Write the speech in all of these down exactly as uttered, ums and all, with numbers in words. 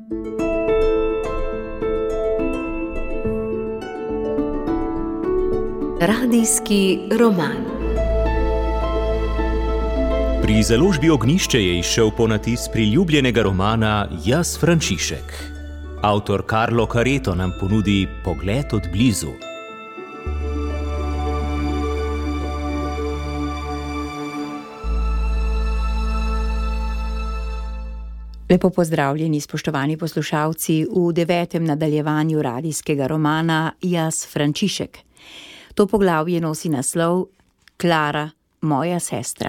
Radijski roman. Pri založbi Ognjišče je izšel ponatis priljubljenega romana Jaz, Frančišek. Avtor Carlo Careto nam ponudi pogled od blizu. Lepo pozdravljeni, spoštovani poslušalci, v devetem nadaljevanju radijskega romana Jaz, Frančišek. To poglavje nosi naslov Klara, moja sestra.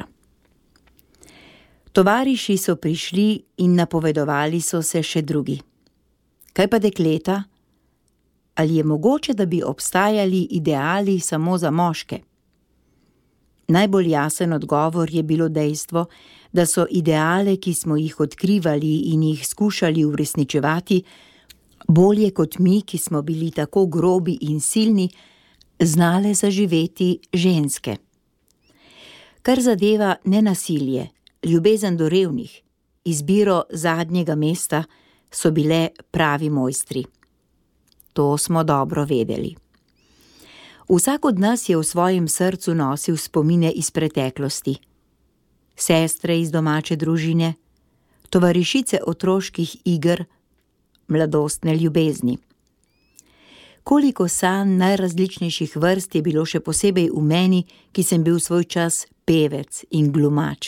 Tovariši so prišli in napovedovali so se še drugi. Kaj pa dekleta? Ali je mogoče, da bi obstajali ideali samo za moške? Najbolj jasen odgovor je bilo dejstvo, da so ideale, ki smo jih odkrivali in jih skušali uresničevati, bolje kot mi, ki smo bili tako grobi in silni, znale zaživeti ženske. Kar zadeva nenasilje, ljubezen do revnih, izbiro zadnjega mesta, so bile pravi mojstri. To smo dobro vedeli. Vsak od nas je v svojem srcu nosil spomine iz preteklosti. Sestre iz domače družine, tovarišice otroških iger, mladostne ljubezni. Koliko sanj najrazličnejših vrst je bilo še posebej v meni, ki sem bil svoj čas pevec in glumač.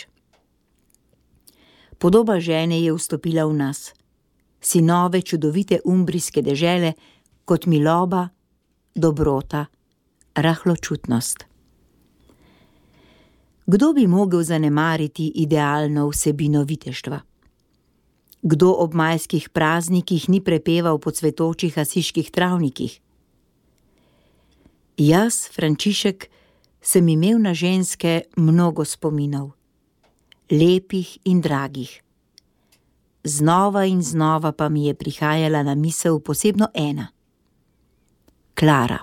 Podoba žene je vstopila v nas, sinove čudovite umbrijske dežele, kot miloba, dobrota, rahločutnost. Kdo bi mogel zanemariti idealno vsebino viteštva? Kdo ob majskih praznikih ni prepeval po cvetočih asiških travnikih? Jaz, Frančišek, sem imel na ženske mnogo spominov, lepih in dragih. Znova in znova pa mi je prihajala na misel posebno ena. Klara.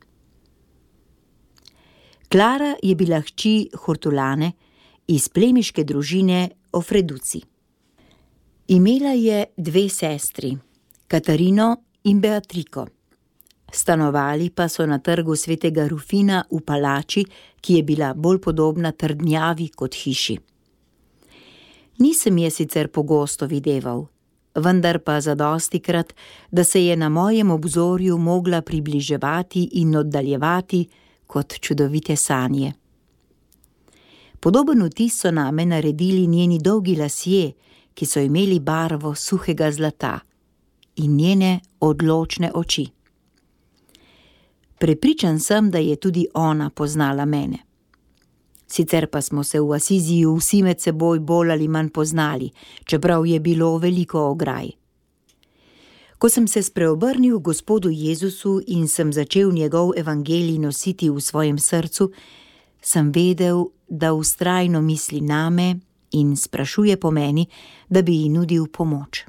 Klara je bila hči Hortulane iz plemiške družine Ofreduci. Imela je dve sestri, Katarino in Beatriko. Stanovali pa so na trgu svetega Rufina v palači, ki je bila bolj podobna trdnjavi kot hiši. Nisem je sicer pogosto videval, vendar pa zadostikrat, da se je na mojem obzorju mogla približevati in oddaljevati kot čudovite sanje. Podoben vtis so name naredili njeni dolgi lasje, ki so imeli barvo suhega zlata, in njene odločne oči. Prepričan sem, da je tudi ona poznala mene. Sicer pa smo se v Asiziju vsi med seboj bolj ali manj poznali, čeprav je bilo veliko ograj. Ko sem se spreobrnil gospodu Jezusu in sem začel njegov evangelij nositi v svojem srcu, sem vedel, da vztrajno misli name in sprašuje po meni, da bi ji nudil pomoč.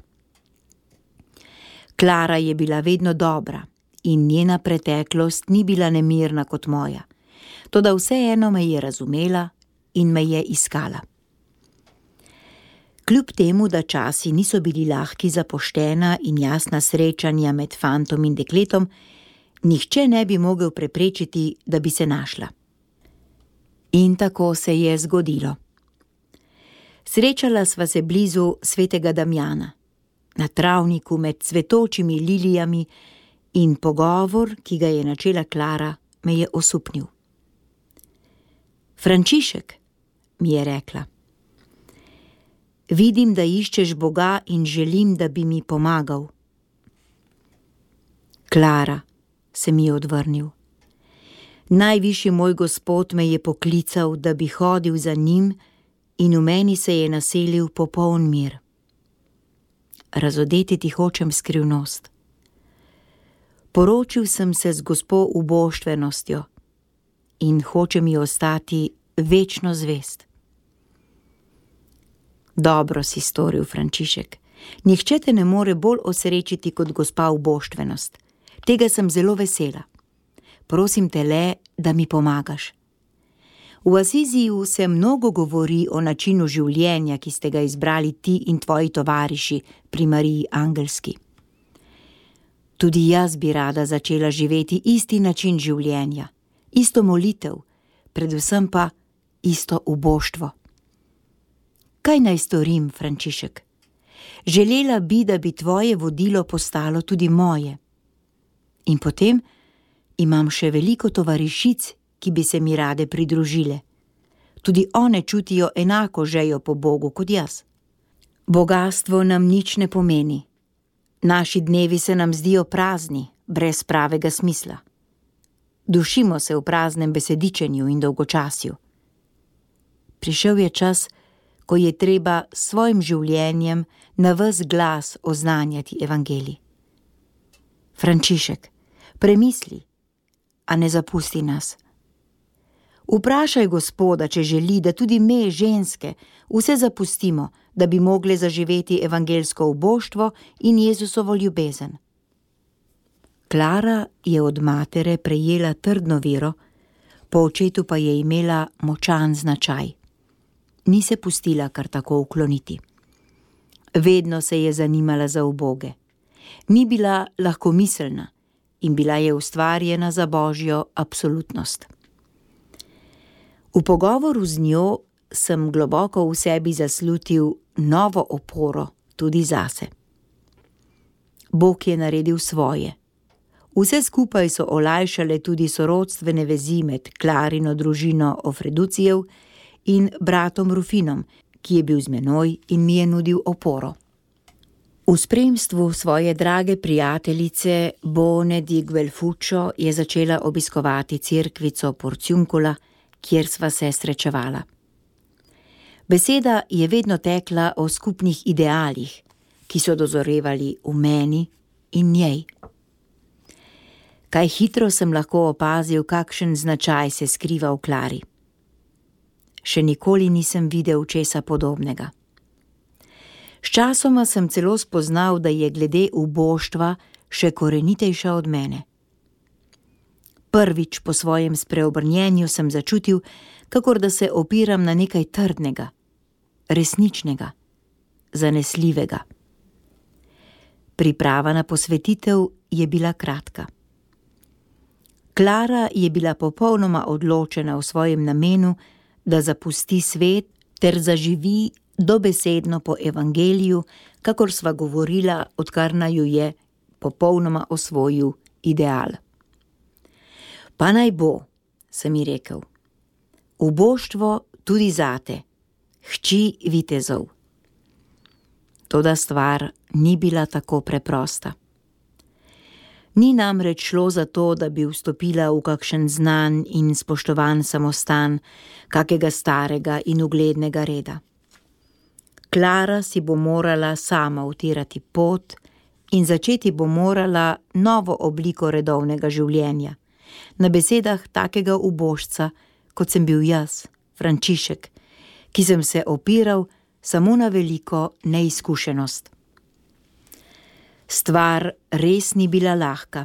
Klara je bila vedno dobra in njena preteklost ni bila nemirna kot moja, toda vseeno me je razumela in me je iskala. Kljub temu, da časi niso bili lahki za poštena in jasna srečanja med fantom in dekletom, nihče ne bi mogel preprečiti, da bi se našla. In tako se je zgodilo. Srečala sva se blizu svetega Damjana, na travniku med cvetočimi lilijami, in pogovor, ki ga je načela Klara, me je osupnil. Frančišek, mi je rekla, vidim, da iščeš Boga in želim, da bi mi pomagal. Klara, se mi je odvrnil, najvišji moj Gospod me je poklical, da bi hodil za njim, in v meni se je naselil popoln mir. Razodeti ti hočem skrivnost. Poročil sem se z gospo uboštvenostjo in hoče mi ostati večno zvest. Dobro si storil, Frančišek. Nihče te ne more bolj osrečiti kot gospa uboštvenost. Tega sem zelo vesela. Prosim te le, da mi pomagaš. V Asiziju se mnogo govori o načinu življenja, ki ste ga izbrali ti in tvoji tovariši pri Mariji Angelski. Tudi jaz bi rada začela živeti isti način življenja, isto molitev, predvsem pa isto uboštvo. Kaj naj storim, Frančišek? Želela bi, da bi tvoje vodilo postalo tudi moje. In potem imam še veliko tovarišic, ki bi se mi rade pridružile. Tudi one čutijo enako žejo po Bogu kot jaz. Bogastvo nam nič ne pomeni. Naši dnevi se nam zdijo prazni, brez pravega smisla. Dušimo se v praznem besedičenju in dolgočasju. Prišel je čas, ko je treba s svojim življenjem na ves glas oznanjati evangelij. Frančišek, premisli, a ne zapusti nas. Vprašaj Gospoda, če želi, da tudi me, ženske, vse zapustimo, da bi mogle zaživeti evangelsko uboštvo in Jezusovo ljubezen. Klara je od matere prejela trdno vero, po očetu pa je imela močan značaj. Ni se pustila kar tako ukloniti. Vedno se je zanimala za uboge. Ni bila lahkomiselna in bila je ustvarjena za Božjo absolutnost. V pogovoru z njo sem globoko v sebi zaslutil novo oporo tudi zase. Bog je naredil svoje. Vse skupaj so olajšale tudi sorodstvene vezi med Klarino družino Ofreducijev in bratom Rufinom, ki je bil z menoj in mi je nudil oporo. V spremstvu svoje drage prijateljice Bone di Guelfuccio je začela obiskovati cerkvico Porciuncula, kjer sva se srečevala. Beseda je vedno tekla o skupnih idealih, ki so dozorevali v meni in njej. Kaj hitro sem lahko opazil, kakšen značaj se skriva v Klari. Še nikoli nisem videl česa podobnega. Sčasoma sem celo spoznal, da je glede uboštva še korenitejša od mene. Prvič po svojem spreobrnjenju sem začutil, kakor da se opiram na nekaj trdnega, resničnega, zanesljivega. Priprava na posvetitev je bila kratka. Klara je bila popolnoma odločena v svojem namenu, da zapusti svet ter zaživi dobesedno po evangeliju, kakor sva govorila, odkar naju je popolnoma osvojil ideal. Pa naj bo, sem ji rekel, uboštvo tudi zate, hči vitezov. Toda stvar ni bila tako preprosta. Ni namreč šlo za to, da bi vstopila v kakšen znan in spoštovan samostan, kakega starega in uglednega reda. Klara si bo morala sama utirati pot in začeti bo morala novo obliko redovnega življenja, na besedah takega ubožca, kot sem bil jaz, Frančišek, ki sem se opiral samo na veliko neizkušenost. Stvar res ni bila lahka.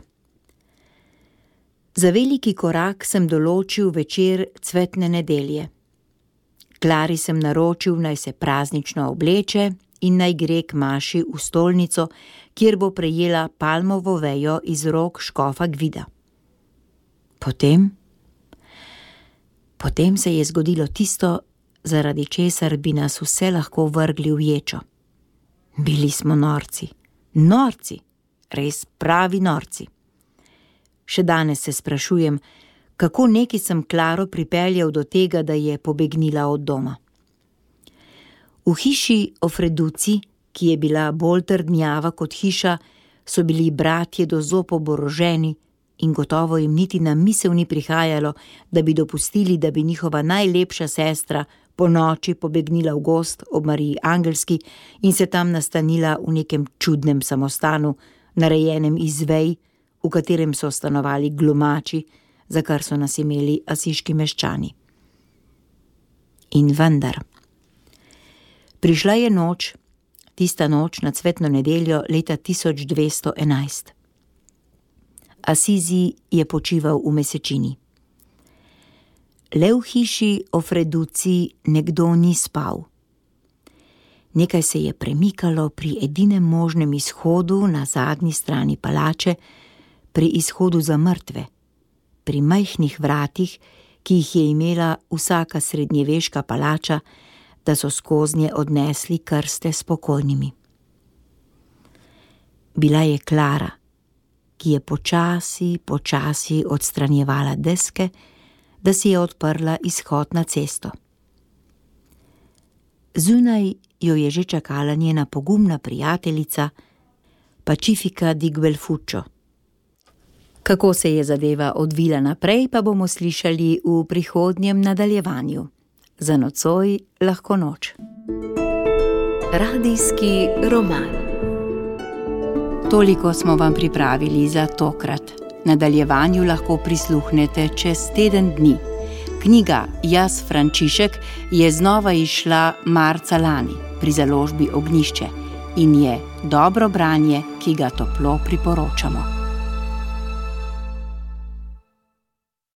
Za veliki korak sem določil večer cvetne nedelje. Klari sem naročil, naj se praznično obleče in naj gre k maši v stolnico, kjer bo prejela palmovo vejo iz rok škofa Gvida. Potem? Potem se je zgodilo tisto, zaradi česar bi nas vse lahko vrgli v ječo. Bili smo norci. Norci, res pravi norci. Še danes se sprašujem, kako neki sem Klaro pripeljal do tega, da je pobegnila od doma. V hiši Ofreduci, ki je bila bolj trdnjava kot hiša, so bili bratje do zob oboroženi in gotovo jim niti na misel ni prihajalo, da bi dopustili, da bi njihova najlepša sestra po noči pobegnila v gozd ob Mariji Angelski in se tam nastanila v nekem čudnem samostanu, narejenem iz vej, v katerem so stanovali glumači, za kar so nas imeli asiški meščani. In vendar. Prišla je noč, tista noč na cvetno nedeljo leta tisoč dvesto enajst. Asizi je počival v mesečini. Le v hiši o Freduci nekdo ni spal. Nekaj se je premikalo pri edinem možnem izhodu na zadnji strani palače, pri izhodu za mrtve, pri majhnih vratih, ki jih je imela vsaka srednjeveška palača, da so skoznje odnesli krste s pokojnimi. Bila je Klara, ki je počasi, počasi odstranjevala deske, da si je odprla izhod na cesto. Zunaj jo je že čakala njena pogumna prijateljica, Pacifica di Guelfuccio. Kako se je zadeva odvila naprej, pa bomo slišali v prihodnjem nadaljevanju. Za nocoj lahko noč. Radijski roman. Toliko smo vam pripravili za tokrat. Nadaljevanju lahko prisluhnete čez teden dni. Knjiga Jaz Frančišek je znova izšla marca lani pri založbi Ognjišče in je dobro branje, ki ga toplo priporočamo.